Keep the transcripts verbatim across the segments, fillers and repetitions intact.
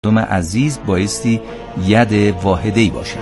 مردم عزیز بایستی ید واحده‌ای باشه.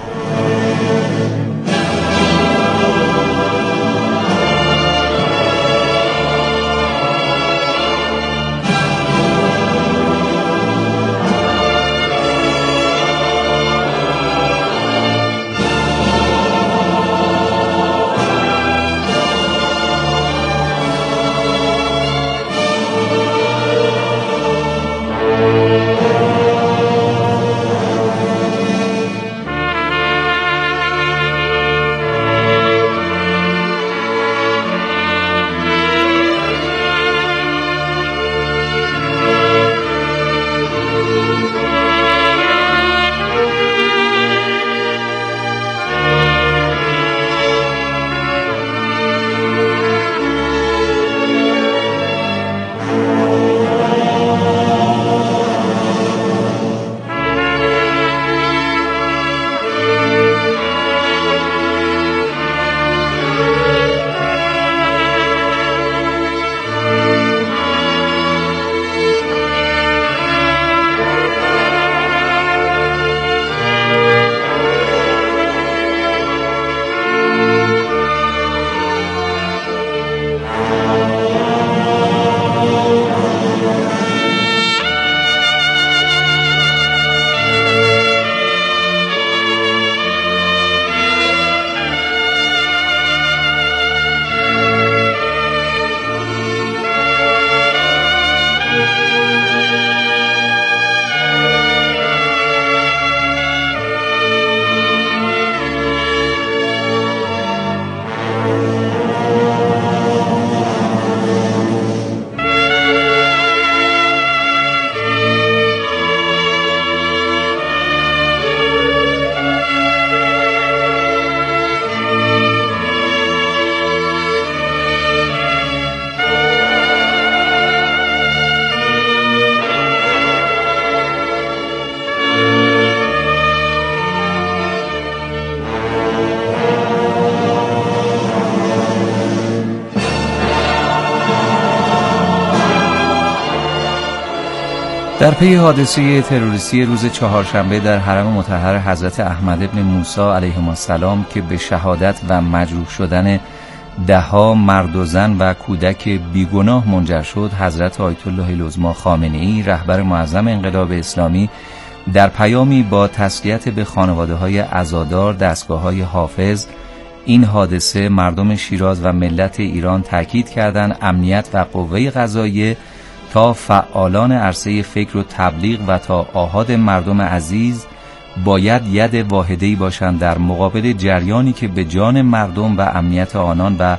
در پی حادثه تروریستی روز چهارشنبه در حرم مطهر حضرت احمد ابن موسی علیه السلام که به شهادت و مجروح شدن ده‌ها مرد و زن و کودک بیگناه منجر شد، حضرت آیت الله العظمی خامنه‌ای رهبر معظم انقلاب اسلامی در پیامی با تسلیت به خانواده‌های عزادار دستگاه‌های حافظ این حادثه مردم شیراز و ملت ایران تاکید کردند امنیت و قوه قضاییه تا فعالان عرصه فکر و تبلیغ و تا آحاد مردم عزیز باید ید واحده‌ای باشند در مقابل جریانی که به جان مردم و امنیت آنان و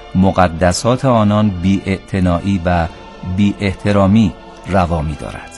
مقدسات آنان بی‌اعتنایی و بی احترامی روا می‌دارد.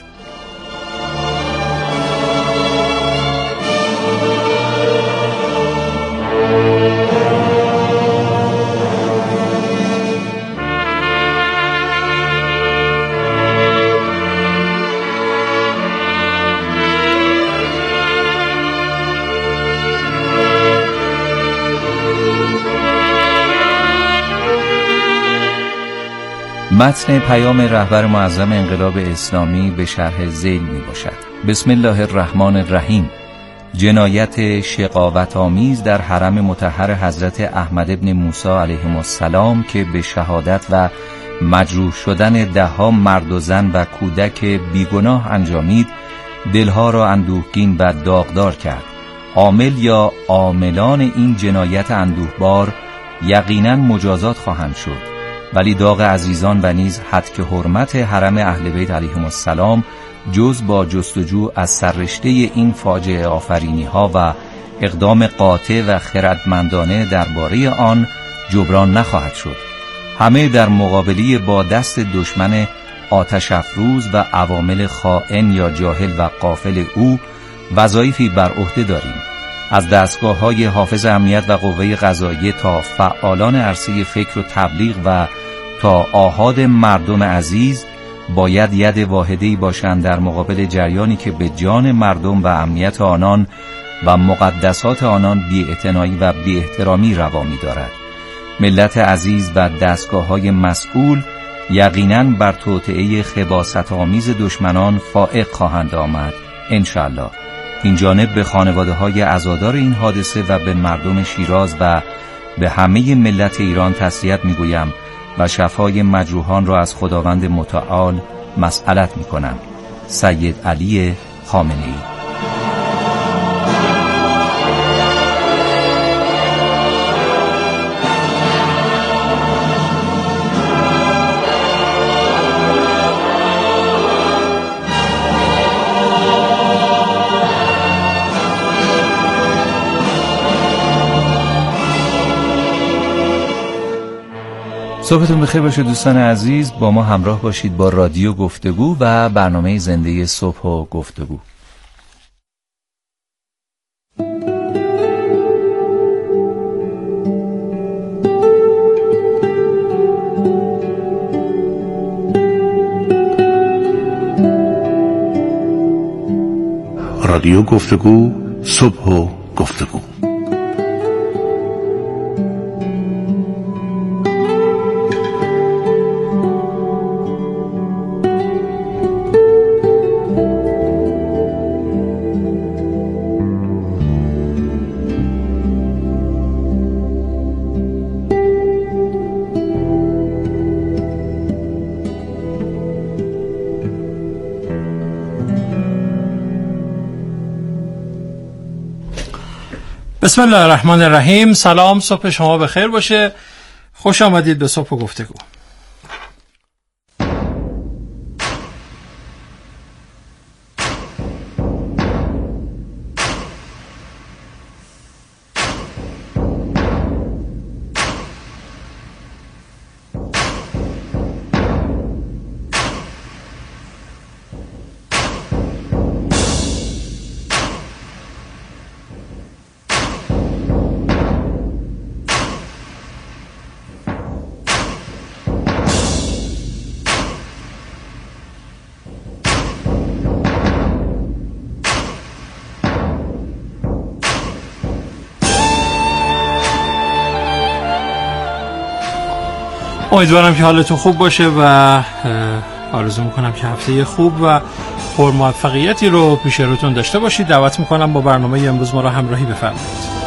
متن پیام رهبر معظم انقلاب اسلامی به شرح ذیل می باشد. بسم الله الرحمن الرحیم. جنایت شقاوت آمیز در حرم مطهر حضرت احمد ابن موسی علیه السلام که به شهادت و مجروح شدن ده‌ها مرد و زن و کودک بیگناه انجامید، دلها را اندوهگین و داغدار کرد. عامل یا عاملان این جنایت اندوهبار یقیناً مجازات خواهند شد، ولی داغ عزیزان و نیز حد حرمت حرم اهل بیت علیهم السلام جز با جستجو از سررشته این فاجعه آفرینی ها و اقدام قاطع و خردمندانه درباره آن جبران نخواهد شد. همه در مقابله با دست دشمن آتش افروز و عوامل خائن یا جاهل و غافل او وظایفی بر عهده داریم. از دستگاه‌های حافظ امنیت و قوه قضاییه تا فعالان عرصه فکر و تبلیغ و تا آحاد مردم عزیز باید ید واحده‌ای باشند در مقابل جریانی که به جان مردم و امنیت آنان و مقدسات آنان بی‌اعتنایی و بی‌احترامی روا می‌دارد. ملت عزیز و دستگاه‌های مسئول یقیناً بر توطئه خباثت‌آمیز دشمنان فائق خواهند آمد انشاءالله. این جانب به خانواده های عزادار این حادثه و به مردم شیراز و به همه ملت ایران تسلیت میگویم و شفای مجروحان را از خداوند متعال مسئلت میکنم. سید علی خامنه‌ای. صبحتون بخیر باشه دوستان عزیز. با ما همراه باشید با رادیو گفتگو و برنامه زنده صبح و گفتگو. رادیو گفتگو، صبح و گفتگو. بسم الله الرحمن الرحیم. سلام، صبح شما بخیر باشه. خوش آمدید به صبح و گفتگو. امیدوارم که حالتون خوب باشه و آرزو میکنم که هفته خوب و پر موفقیتی رو پیش روتون داشته باشید. دعوت میکنم با برنامه امروز ما را همراهی بفرمایید.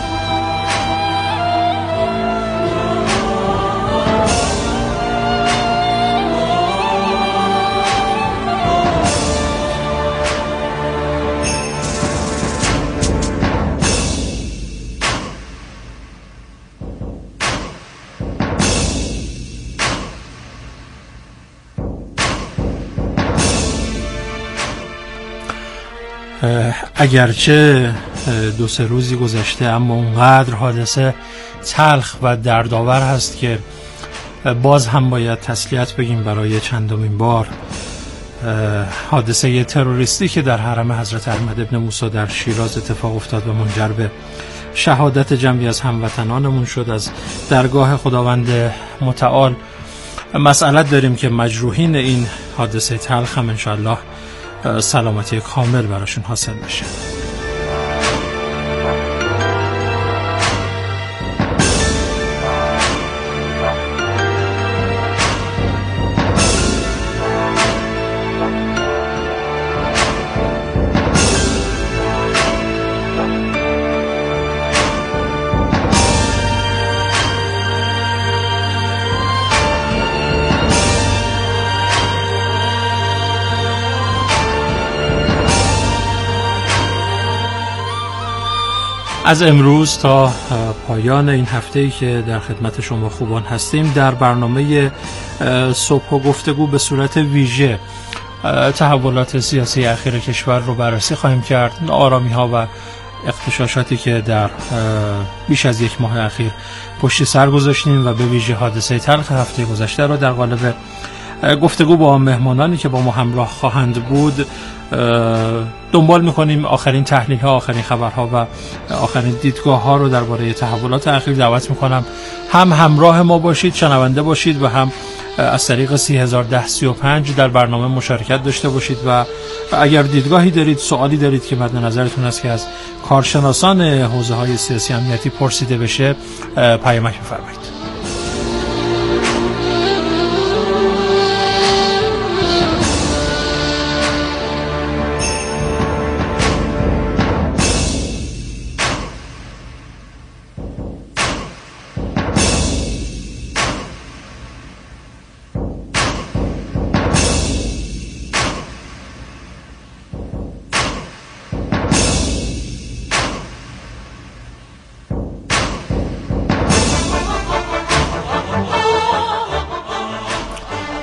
اگرچه دو سه روزی گذشته اما اونقدر حادثه تلخ و دردآور هست که باز هم باید تسلیت بگیم برای چندمین بار. حادثه تروریستی که در حرم حضرت احمد ابن موسی در شیراز اتفاق افتاد و منجر به شهادت جمعی از هموطنانمون شد. از درگاه خداوند متعال مسئلت داریم که مجروحین این حادثه تلخ هم انشاءالله سلامتی کامل براشون حاصل بشه. از امروز تا پایان این هفته‌ای که در خدمت شما خوبان هستیم در برنامه صبح و گفتگو به صورت ویژه تحولات سیاسی اخیر کشور رو بررسی خواهیم کرد. ناآرامی‌ها و اغتشاشاتی که در بیش از یک ماه اخیر پشت سر گذاشتیم و به ویژه حادثه تلخ هفته گذشته رو در قالب گفتگو با مهمانانی که با ما همراه خواهند بود دنبال میکنیم. آخرین تحلیل ها، آخرین خبرها و آخرین دیدگاه ها رو درباره تحولات اخیر دعوت میکنم هم همراه ما باشید، شنونده باشید و هم از طریق سی هزار ده سی و پنج در برنامه مشارکت داشته باشید و اگر دیدگاهی دارید، سوالی دارید که مد نظرتون است که از کارشناسان حوزه های سیاسی امنیتی پرسیده بشه پیامک بفرمایید.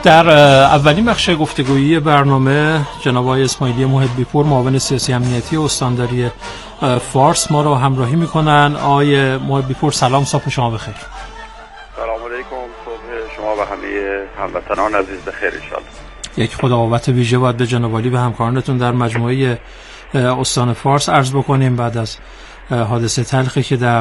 در اولین بخش گفتگویی برنامه جناب آقای اسماعیلی محبی پور معاون سیاسی امنیتی استانداری فارس ما رو همراهی میکنن. آقای محبی پور سلام، صبح شما بخیر. سلام علیکم، صبح شما و همه هموطنان عزیز بخیر ان شاء الله. یک خداوت ویژه باید به جناب عالی و همکارانتون در مجموعه استان فارس عرض بکنیم بعد از حادثه تلخی که در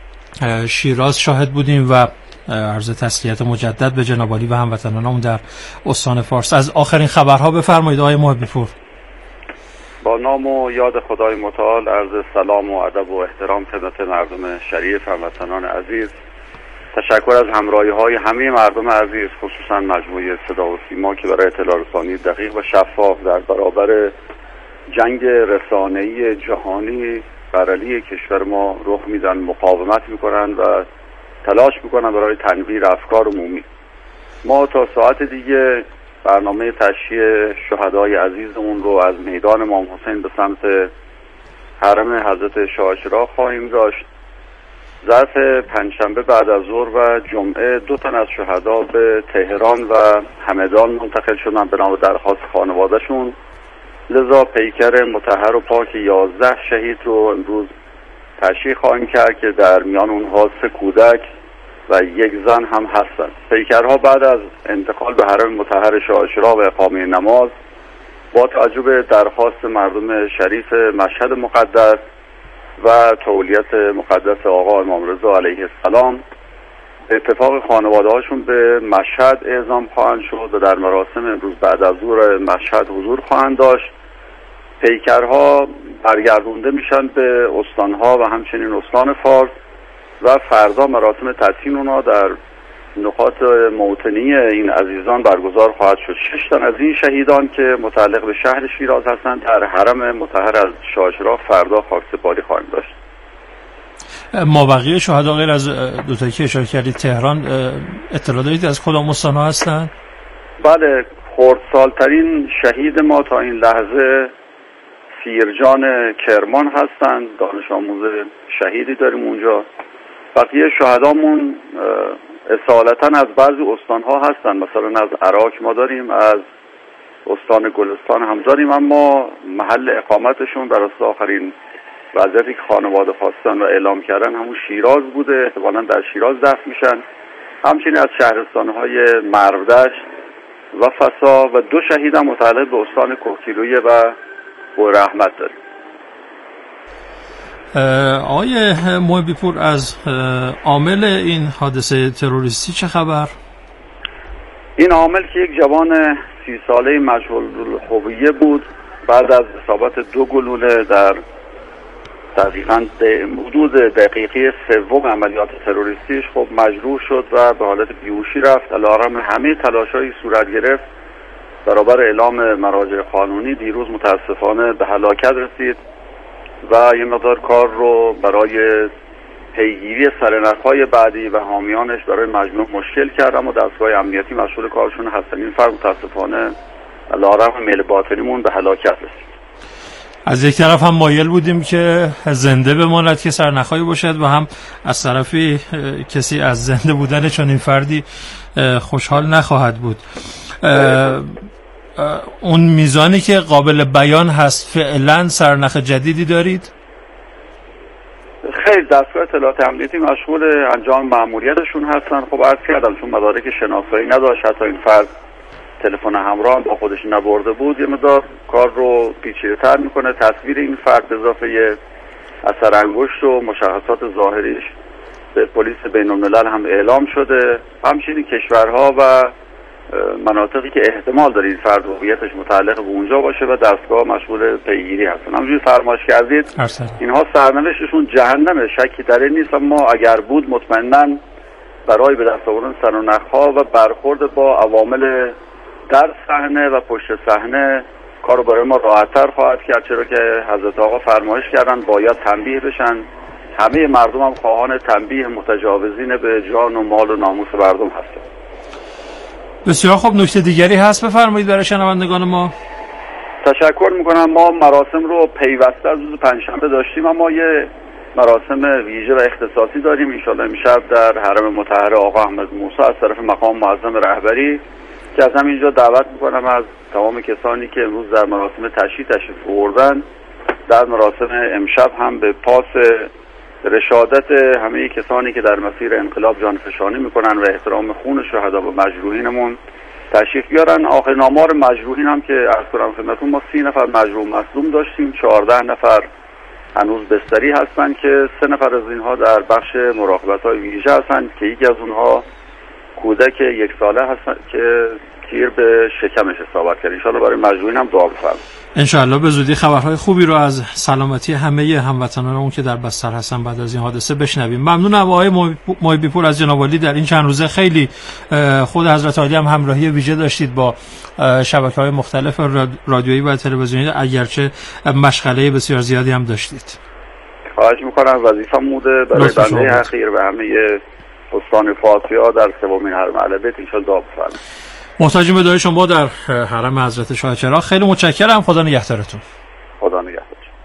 شیراز شاهد بودیم و عرض تسلیت مجدد به جناب عالی و هموطنانمون در استان فارس. از آخرین خبرها بفرمایید آقای محبی پور. با نام و یاد خدای متعال عرض سلام و ادب و احترام خدمت مردم شریف هموطنان عزیز. تشکر از همراهی های همه مردم عزیز، خصوصا مجموعه صدا و سیما که برای اطلاع رسانی دقیق و شفاف در برابر جنگ رسانه‌ای جهانی بر علیه کشور ما رخ میدن، مقاومت میکنن و تلاش میکنن برای تنویر افکار عمومی. ما تا ساعت دیگه برنامه تشییع شهدای عزیزمون رو از میدان امام حسین به سمت حرم حضرت شاه چراغ خواهیم داشت. ظرف پنجشنبه بعد از ظهر و جمعه دو تن از شهدا به تهران و همدان منتقل شدن به نام درخواست خانوادهشون. لذا پیکر مطهر و پاک یازده شهید رو امروز تشییع خواهیم کرد که در میان اونها سه کودک و یک زن هم هستند. پیکرها بعد از انتقال به حرم مطهر شاه چراغ و اقامه نماز با توجه به درخواست مردم شریف مشهد مقدس و تولیت مقدس آقا امام رضا علیه السلام به اتفاق خانواده هاشون به مشهد اعزام خواهند شد و در مراسم امروز بعد از ظهر مشهد حضور خواهند داشت. پیکرها برگردونده میشن به استانها و همچنین استان فارس و فردا مراسم تدفین اونا در نقاط موطنی این عزیزان برگزار خواهد شد. شش تن از این شهیدان که متعلق به شهر شیراز هستند در حرم مطهر از شاه چراغ فردا خاکسپاری خواهیم داشت. ما بقیه شهدا غیر از دو تایی که اشاره کردید تهران اطلاع دارید از کدام استان‌ها هستند؟ بله، خردسالترین شهید ما تا این لحظه سیرجان کرمان هستند، دانش آموز شهیدی داریم اونجا. بقیه شهدامون اصالتا از بعضی استان‌ها هستند، مثلا از عراق ما داریم، از استان گلستان هم داریم، اما محل اقامتشون بر اساس آخرین وضعیتی که خانواده خواستن و اعلام کردن همون شیراز بوده، احتمالاً در شیراز دفن میشن. همچنین از شهرستان‌های مروردشت و فسا و دو شهید هم متعلق به استان کوهگیلویه و بورحمت داریم. آقای محبی پور، از عامل این حادثه تروریستی چه خبر؟ این عامل که یک جوان سی ساله مجهول الهویه بود، بعد از اصابت دو گلوله در دقیقاً حدود دقیقه سوم عملیات تروریستیش خب مجروح شد و به حالت بیهوشی رفت. علیرغم همه تلاش‌های صورت گرفت برابر اعلام مراجع قانونی دیروز متاسفانه به هلاکت رسید و یه مقدار کار رو برای پیگیری سرنخ‌های بعدی و حامیانش برای مجموع مشکل کرد، اما دستگاه امنیتی مشغول کارشون هستن. این فرد متاسفانه علیرغم میل باطنیمون به هلاکت رسید. از یک طرف هم مایل بودیم که زنده بماند که سرنخ‌هایی باشد و هم از طرفی کسی از زنده بودن چون این فردی خوشحال نخواهد بود. اون میزانی که قابل بیان هست فعلا سرنخ جدیدی دارید؟ خیلی دستگاه اطلاعات امنیتی مشغول انجام مأموریتشون هستن. خب عرض کردم چون مدارک شناسایی نداشت، حتی این فرد تلفن همراه با خودش نبرده بود، یه مقدار کار رو پیچیده‌تر میکنه. تصویر این فرد به اضافه اثر انگشت و مشخصات ظاهریش به پلیس بین الملل هم اعلام شده. همچنین کشورها و مناطقی که احتمال داره این فرد هویتش متعلق به اونجا باشه و دستگاه مشغول پیگیری هستن. همونجوری فرمایش کردید اینها سرنوشتشون جهنمه، شکی در این نیست، اما اگر بود مطمئناً برای به دست آوردن سرنخ‌ها و برخورد با عوامل در صحنه و پشت صحنه کارو برای ما راحت‌تر خواهد کرد، چرا که حضرت آقا فرمایش کردن باید تنبیه بشن. همه مردم هم خواهان تنبیه متجاوزین به جان و مال و ناموس مردم هستند. بسیار خوب، نکته دیگری هست بفرمایید برای شنوندگان ما. تشکر میکنم. ما مراسم رو پیوسته از روز پنجشنبه داشتیم، اما یه مراسم ویژه و اختصاصی داریم انشالله امشب در حرم مطهر آقا احمد موسی از طرف مقام معظم رهبری که از همینجا دعوت میکنم از تمام کسانی که امروز در مراسم تشییع تشریف آوردن، در مراسم امشب هم به پاس رشادت همه کسانی که در مسیر انقلاب جانفشانی میکنن و احترام خون شهدا و مجروحینمون تشریف بیارن. آخرین آمار مجروحین هم که عرض کنم خدمتتون، ما سی نفر مجروح مصدوم داشتیم، چهارده نفر هنوز بستری هستن که سه نفر از اینها در بخش مراقبت‌های ویژه هستن که یکی از اونها کودک یک ساله هستن که تیر به شکمش اصابت کرد. انشاءالله برای مجروحین هم دعا بفرمایید. انشاءالله به زودی خبرهای خوبی رو از سلامتی همه هموطنانمون که در بستر هستن بعد از این حادثه بشنویم. ممنونم آقای محبی پور از جناب عالی. در این چند روزه خیلی خود حضرت عالی هم همراهی ویژه داشتید با شبکه‌های مختلف رادیویی و تلویزیونی، اگرچه مشغله بسیار زیادی هم داشتید. خواهش می‌کنم، وظیفه‌م بوده برای بنده اخیر و همه استان فاطمی‌ها در سومین حرم اهل بیت انشاءالله دعا بفرمایید. محتاجیم به دعای شما در حرم حضرت شاه چراغ. خیلی متشکرم. خدا نگهدارتون. خدا نگهدار.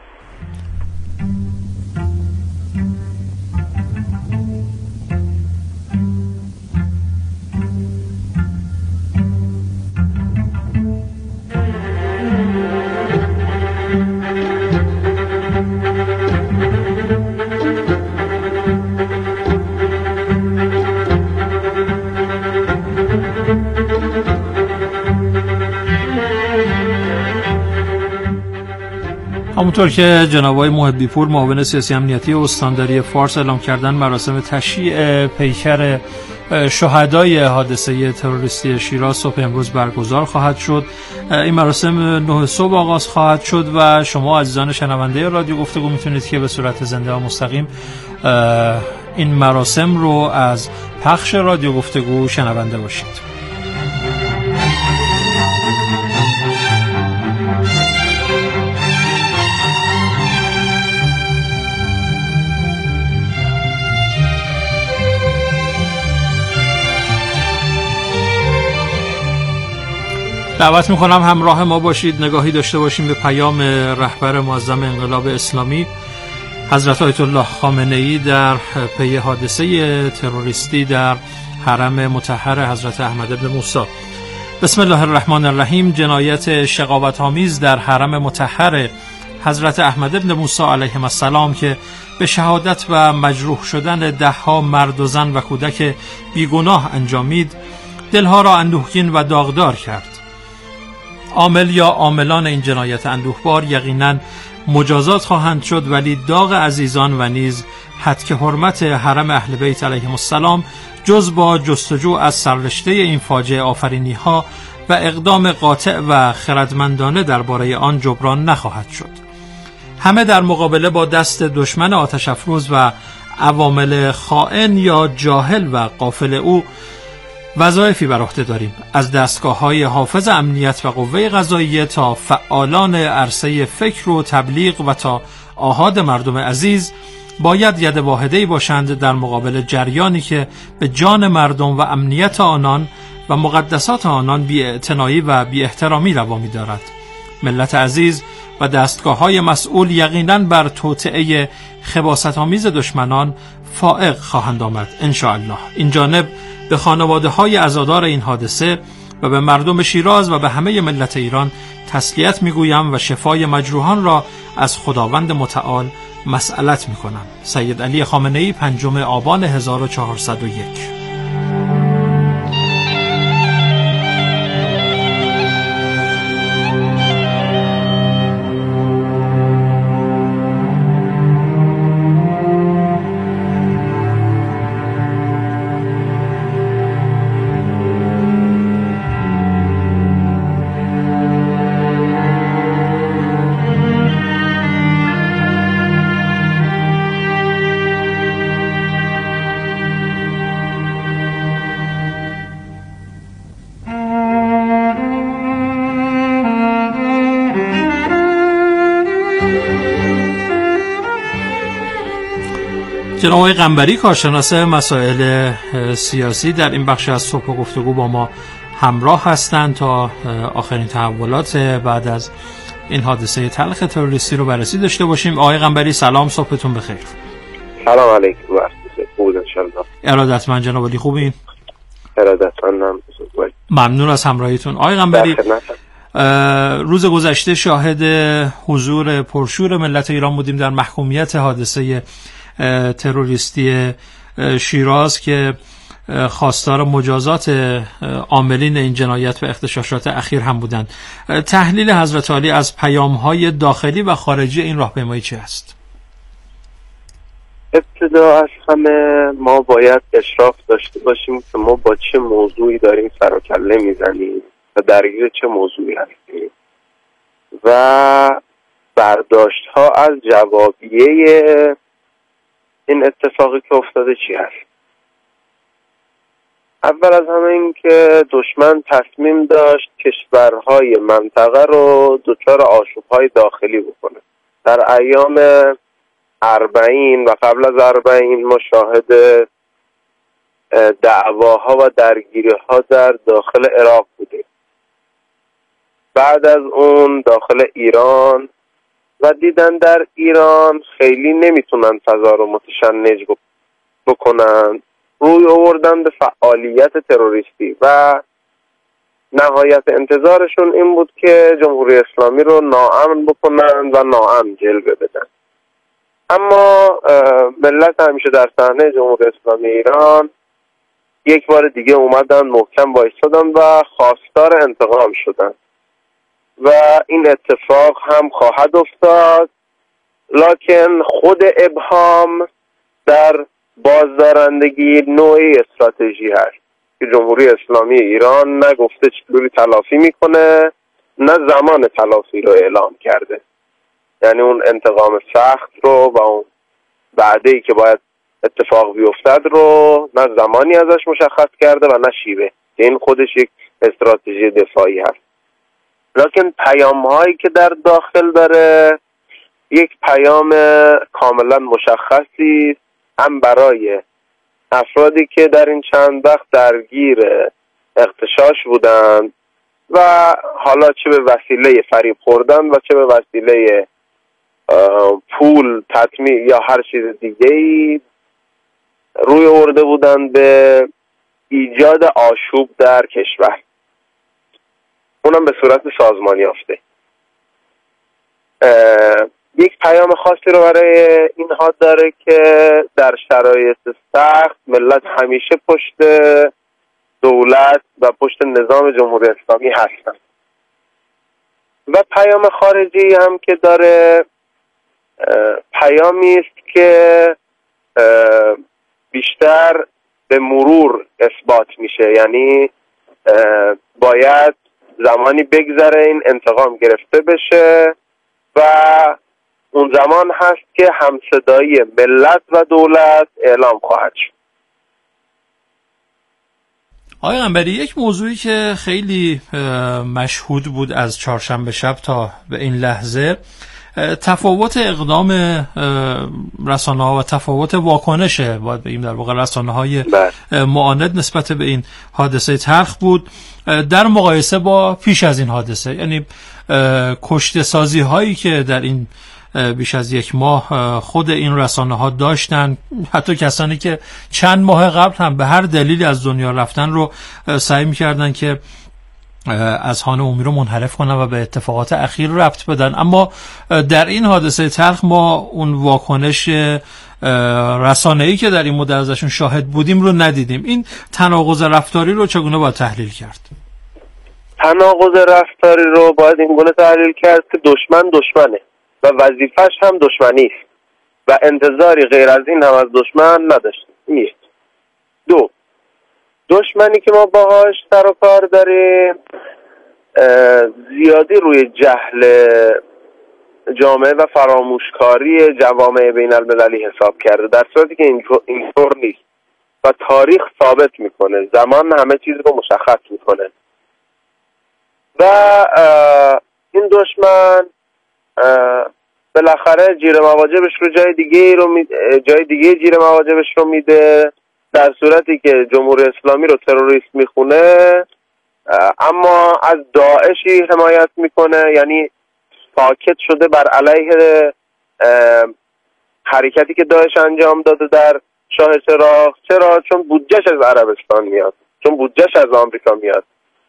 همونطور که جناب آقای محبی پور معاون سیاسی امنیتی استانداری فارس اعلام کردن، مراسم تشییع پیکر شهدای حادثه تروریستی شیراز صبح امروز برگزار خواهد شد. این مراسم نه صبح آغاز خواهد شد و شما عزیزان شنونده رادیو گفتگو میتونید که به صورت زنده و مستقیم این مراسم رو از پخش رادیو گفتگو شنونده باشید. دعوت میکنم همراه ما باشید، نگاهی داشته باشیم به پیام رهبر معظم انقلاب اسلامی حضرت آیت الله خامنه‌ای در پی حادثه تروریستی در حرم مطهر حضرت احمد بن موسی. بسم الله الرحمن الرحیم. جنایت شقاوت‌آمیز در حرم مطهر حضرت احمد بن موسی علیه السلام که به شهادت و مجروح شدن ده‌ها مرد و زن و کودک بیگناه انجامید، دلها را اندوهگین و داغدار کرد. عامل یا عاملان این جنایت اندوهبار یقیناً مجازات خواهند شد، ولی داغ عزیزان و نیز حتک حرمت حرم اهل بیت علیهم السلام جز با جستجو از سررشته این فاجعه آفرینی ها و اقدام قاطع و خردمندانه درباره آن جبران نخواهد شد. همه در مقابله با دست دشمن آتش افروز و عوامل خائن یا جاهل و غافل او وظایفی بر عهده داریم، از دستگاه‌های حافظ امنیت و قوه قضاییه تا فعالان عرصه فکر و تبلیغ و تا آحاد مردم عزیز باید ید واحده‌ای باشند در مقابل جریانی که به جان مردم و امنیت آنان و مقدسات آنان بی‌اعتنایی و بی احترامی روا می‌دارد. ملت عزیز و دستگاه‌های مسئول یقیناً بر توطئه خباثت‌آمیز دشمنان فائق خواهند آمد انشاءالله. این جانب به خانواده‌های عزادار این حادثه و به مردم شیراز و به همه ملت ایران تسلیت می‌گویم و شفای مجروحان را از خداوند متعال مسئلت می‌کنم. سید علی خامنه‌ای، پنجم آبان هزار و چهارصد و یک. جناب آقای قنبری، کارشناس مسائل سیاسی، در این بخش از صبح گفتگو با ما همراه هستند تا آخرین تحولات بعد از این حادثه تلخ تروریستی رو بررسی داشته باشیم. آقای قنبری سلام، صبحتون بخیر. سلام علیکم. خوب ان شاء الله. ارادتمند جناب علی، خوبین؟ ارادتمندم. ممنون از همراهیتون آقای قنبری. روز گذشته شاهد حضور پرشور ملت ایران بودیم در محکومیت حادثه تروریستی شیراز که خواستار مجازات عاملین این جنایت و اغتشاشات اخیر هم بودند. تحلیل حضرت عالی از پیام‌های داخلی و خارجی این راهپیمایی چه است؟ ابتدا از همه ما باید اشراف داشته باشیم که ما با چه موضوعی داریم سر و کله میزنیم و درگیر چه موضوعی هستیم و برداشت ها از جوابیه این اتفاقی که افتاده چی هست. اول از همه این که دشمن تصمیم داشت کشورهای منطقه رو دچار آشوب‌های داخلی بکنه. در ایام اربعین و قبل از اربعین ما شاهد دعواها و درگیری‌ها در داخل عراق بودیم. بعد از اون داخل ایران و دیدن در ایران خیلی نمیتونن فضا رو متشنج بکنن، روی آوردن به فعالیت تروریستی و نهایت انتظارشون این بود که جمهوری اسلامی رو ناامن بکنن و ناامن جلوه بدن. اما ملت همیشه در صحنه جمهوری اسلامی ایران یک بار دیگه اومدن محکم وایسادن و خواستار انتقام شدن و این اتفاق هم خواهد افتاد، لکن خود ابهام در بازدارندگی نوعی استراتژی هست که جمهوری اسلامی ایران نه گفته چطوری تلافی میکنه نه زمان تلافی رو اعلام کرده. یعنی اون انتقام سخت رو و اون بعدی که باید اتفاق بیفتد رو نه زمانی ازش مشخص کرده و نه شیوه، که این خودش یک استراتژی دفاعی هست. لکن پیام هایی که در داخل داره یک پیام کاملا مشخصی هم برای افرادی که در این چند وقت درگیر اغتشاش بودند و حالا چه به وسیله فریب خوردن و چه به وسیله پول، تطمیع یا هر چیز دیگه‌ای روی آورده بودند به ایجاد آشوب در کشور، اونم به صورت سازمانی یافته. یک پیام خاصی رو برای اینها داره که در شرایط سخت ملت همیشه پشت دولت و پشت نظام جمهوری اسلامی هستن. و پیام خارجی هم که داره پیامی است که بیشتر به مرور اثبات میشه، یعنی باید زمانی بگذره این انتقام گرفته بشه و اون زمان هست که همصدایی ملت و دولت اعلام خواهد شد. آقای قنبری، یک موضوعی که خیلی مشهود بود از چهارشنبه شب تا به این لحظه تفاوت اقدام رسانه‌ها و تفاوت واکنشه باید بگیم در واقع رسانه‌های معاند نسبت به این حادثه تلخ بود در مقایسه با پیش از این حادثه. یعنی کشته سازی هایی که در این بیش از یک ماه خود این رسانه ها داشتن، حتی کسانی که چند ماه قبل هم به هر دلیلی از دنیا رفتن رو سعی می‌کردن که از هان عمومی رو منحرف کنن و به اتفاقات اخیر ربط بدن. اما در این حادثه تلخ ما اون واکنش رسانه‌ای که در این مدت ازشون شاهد بودیم رو ندیدیم. این تناقض رفتاری رو چگونه باید تحلیل کرد؟ تناقض رفتاری رو باید این گونه تحلیل کرد که دشمن دشمنه و وظیفش هم دشمنی است و انتظاری غیر از این هم از دشمن نداشتیم نیست. دو، دشمنی که ما باهاش سر و کار داریم زیادی روی جهل جامعه و فراموشکاری جوامع بین المللی حساب کرده، در صورتی که اینطور نیست و تاریخ ثابت میکنه، زمان همه چیز رو مشخص میکنه و این دشمن بالاخره جیر مواجبش رو جای دیگه رو می... جای دیگه جیر مواجبش رو میده، در صورتی که جمهوری اسلامی رو تروریست میخونه اما از داعشی حمایت میکنه، یعنی ساکت شده بر علیه حرکتی که داعش انجام داده در شاه چراغ. چرا؟ چون بودجهش از عربستان میاد، چون بودجهش از آمریکا میاد.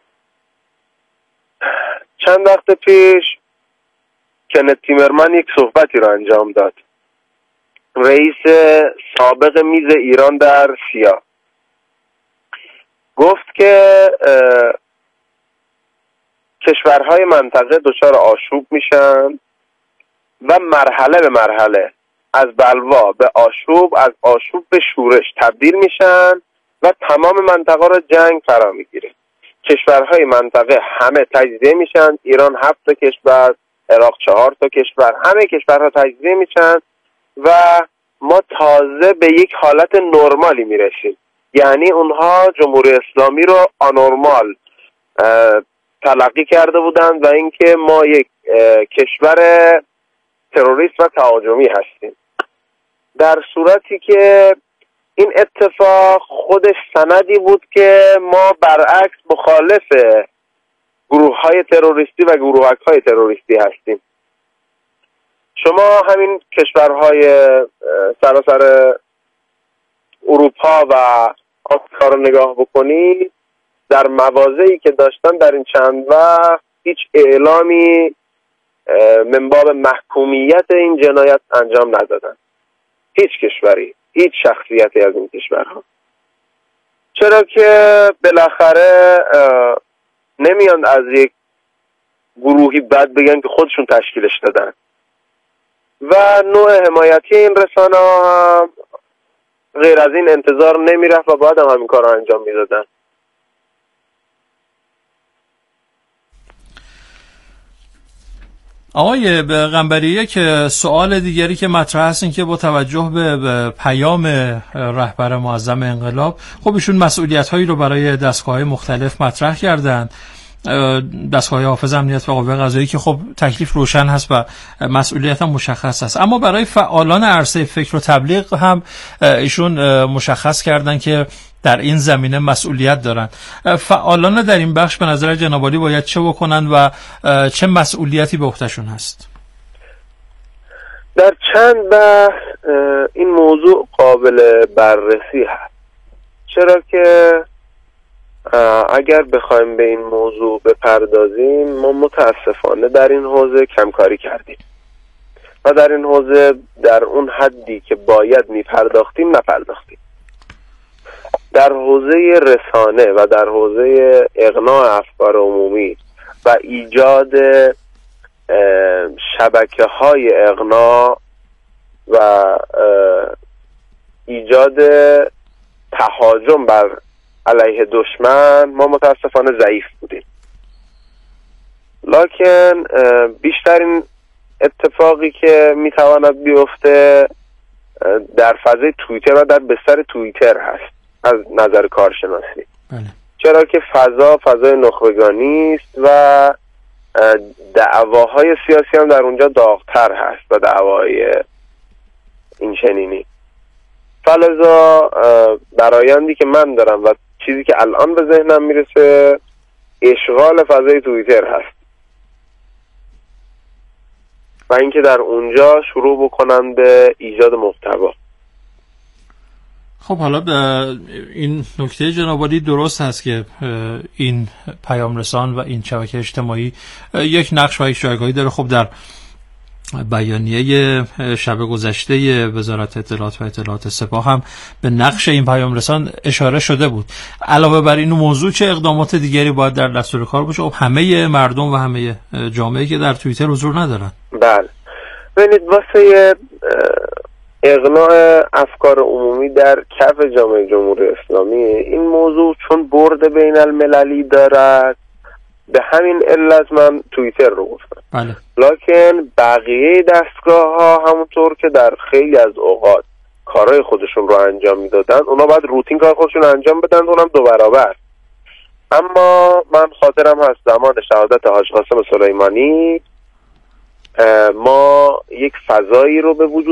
چند وقت پیش کنت تیمرمن یک صحبتی رو انجام داد، رئیس سابق میز ایران در سیا. گفت که کشورهای منطقه دچار آشوب میشن و مرحله به مرحله از بلوا به آشوب، از آشوب به شورش تبدیل میشن و تمام منطقه رو جنگ فرا میگیره. کشورهای منطقه همه تجزیه میشن، ایران هفت تا کشور، عراق چهار تا کشور، همه کشورها تجزیه میشن و ما تازه به یک حالت نرمالی میرسیم. یعنی اونها جمهوری اسلامی رو آنورمال تلقی کرده بودند و اینکه ما یک کشور تروریست و تهاجمی هستیم، در صورتی که این اتفاق خودش سندی بود که ما برعکس مخالف گروه های تروریستی و گروهک های تروریستی هستیم. شما همین کشورهای سراسر اروپا و آمریکا رو نگاه بکنید، در مواضعی که داشتن در این چند وقت هیچ اعلامی من باب محکومیت این جنایت انجام ندادن. هیچ کشوری، هیچ شخصیتی از این کشورها. چرا که بالاخره نمیان از یک گروهی بد بگن که خودشون تشکیلش دادن و نوع حمایتی این رسانه ها غیر از این انتظار نمیرفت و بعد هم همین کار رو انجام میدادن. آقای قنبری، که سوال دیگری که مطرح است این که با توجه به پیام رهبر معظم انقلاب، خب ایشون مسئولیت هایی رو برای دستگاه های مختلف مطرح کردند، دستگاه حافظ امنیت و قوه قضاییه که خب تکلیف روشن هست و مسئولیت هم مشخص است، اما برای فعالان عرصه فکر و تبلیغ هم ایشون مشخص کردن که در این زمینه مسئولیت دارن. فعالان در این بخش به نظر جناب عالی باید چه بکنن و چه مسئولیتی به عهدهشون هست؟ در چند بحث این موضوع قابل بررسی هست، چرا که اگر بخوایم به این موضوع بپردازیم ما متاسفانه در این حوزه کمکاری کردیم و در این حوزه در اون حدی که باید میپرداختیم نپرداختیم. در حوزه رسانه و در حوزه اقناع افکار عمومی و ایجاد شبکه های اقناع و ایجاد تهاجم بر علیه دشمن ما متاسفانه ضعیف بودیم. لکن بیشترین اتفاقی که میتواند بیفته در فضای توییتر و در بستر توییتر هست از نظر کارشناسی. بله. چرا که فضا فضای نخبگانی است و دعواهای سیاسی هم در اونجا داغ‌تر هست و دعوای این چنینی. فلذا برایندی که من دارم و چیزی که الان به ذهنم میرسه اشغال فضای توییتر هست و اینکه در اونجا شروع بکنن به ایجاد محتوا. خب حالا این نکته جناب عالی درست هست که این پیام رسان و این شبکه اجتماعی یک نقش و یک جایگاهی داره. خب در بیانیه شب گذشته وزارت اطلاعات و اطلاعات سپاه هم به نقش این پیام رسان اشاره شده بود. علاوه بر این موضوع چه اقدامات دیگری باید در دستور کار باشه؟ خب همه مردم و همه جامعه که در توییتر حضور ندارن. بله ببینید، واسه اقناع افکار عمومی در کف جامعه جمهوری اسلامی این موضوع چون برد بین المللی دارد، به همین علت من توییتر رو گفتم. بله. لکن بقیه دستگاه ها همونطور که در خیلی از اوقات کارهای خودشون رو انجام میدادن، اونا باید روتین کار خودشون انجام بدن، اونم دو برابر. اما من خاطرم هست زمان شهادت حاج قاسم سلیمانی ما یک فضایی رو به وجود